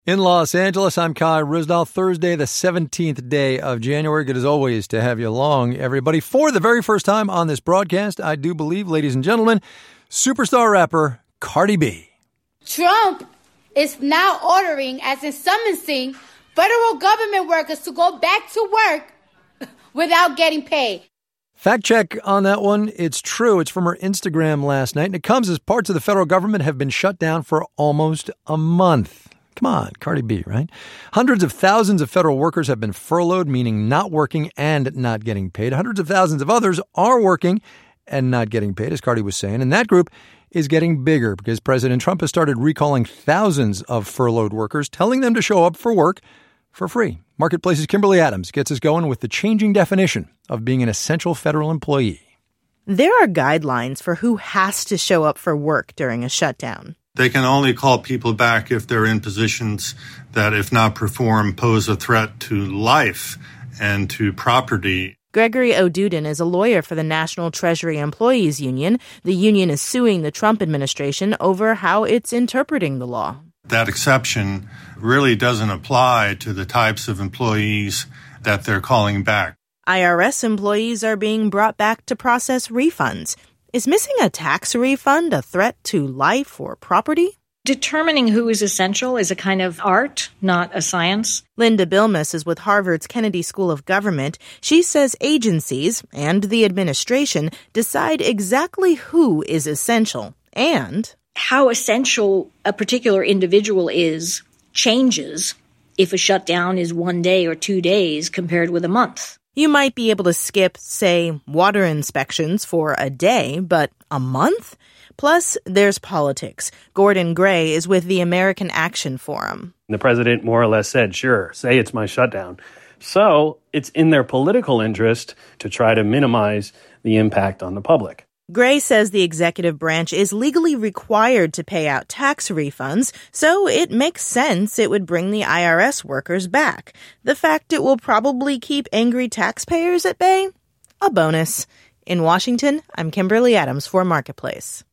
In Los Angeles, I'm Kai Ryssdal. Thursday, the 17th day of January. Good as always to have you along, everybody. For the very first time on this broadcast, I do believe, ladies and gentlemen, superstar rapper Cardi B. Trump is now ordering, as in summoning, federal government workers to go back to work without getting paid. Fact check on that one. It's true. It's from her Instagram last night, and it comes as parts of the federal government have been shut down for almost a month. Come on, Cardi B, right? Hundreds of thousands of federal workers have been furloughed, meaning not working and not getting paid. Hundreds of thousands of others are working and not getting paid, as Cardi was saying. And that group is getting bigger because President Trump has started recalling thousands of furloughed workers, telling them to show up for work for free. Marketplace's Kimberly Adams gets us going with the changing definition of being an essential federal employee. There are guidelines for who has to show up for work during a shutdown. They can only call people back if they're in positions that, if not perform, pose a threat to life and to property. Gregory O'Duden is a lawyer for the National Treasury Employees Union. The union is suing the Trump administration over how it's interpreting the law. That exception really doesn't apply to the types of employees that they're calling back. IRS employees are being brought back to process refunds. Is missing a tax refund a threat to life or property? Determining who is essential is a kind of art, not a science. Linda Bilmes is with Harvard's Kennedy School of Government. She says agencies and the administration decide exactly who is essential and how essential a particular individual is changes if a shutdown is 1 day or 2 days compared with a month. You might be able to skip, say, water inspections for a day, but a month? Plus, there's politics. Gordon Gray is with the American Action Forum. The president more or less said, sure, say it's my shutdown. So it's in their political interest to try to minimize the impact on the public. Gray says the executive branch is legally required to pay out tax refunds, so it makes sense it would bring the IRS workers back. The fact it will probably keep angry taxpayers at bay? A bonus. In Washington, I'm Kimberly Adams for Marketplace.